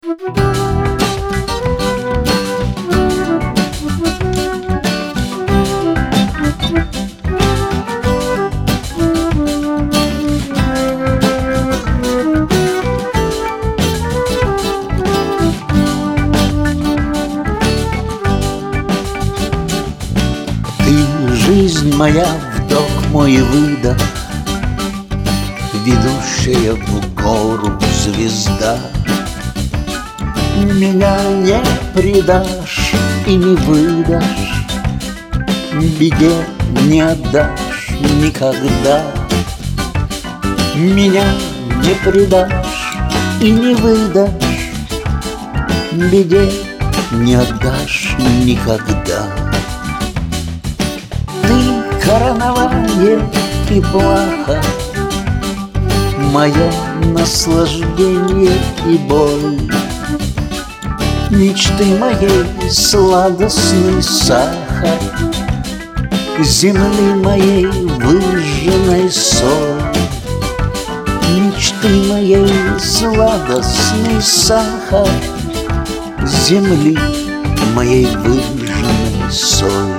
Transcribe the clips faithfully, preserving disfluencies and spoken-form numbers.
Жизнь моя, вдох мой выдох, ведущая в гору звезда. Меня не предашь и не выдашь, беде не отдашь никогда. Меня не предашь и не выдашь, беде не отдашь никогда. Ты коронование и плаха, мое наслаждение и боль, мечты моей сладостный сахар, земли моей выжженной соль. Мечты моей сладостный сахар, земли моей выжженной соль.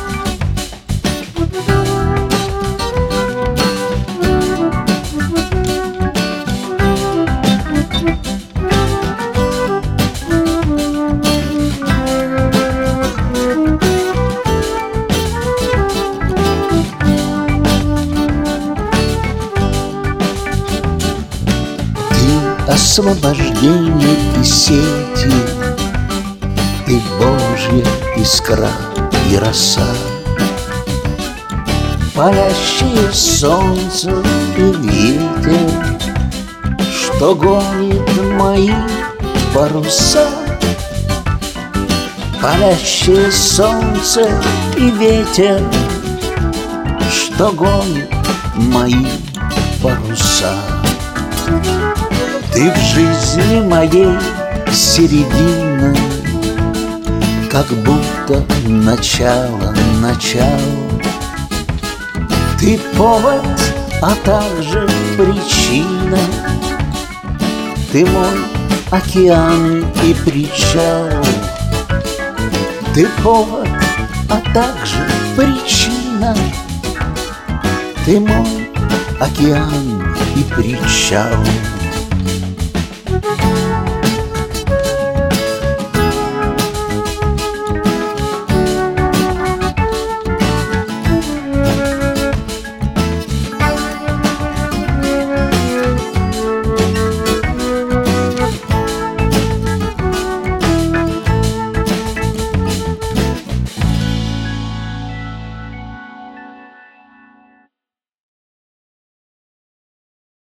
Освобождение и сети, ты Божья искра и роса, палящее солнце и ветер, что гонит мои паруса. Палящее солнце и ветер, что гонит мои паруса. Ты в жизни моей середина, как будто начало, начало. Ты повод, а также причина. Ты мой океан и причал. Ты повод, а также причина. Ты мой океан и причал.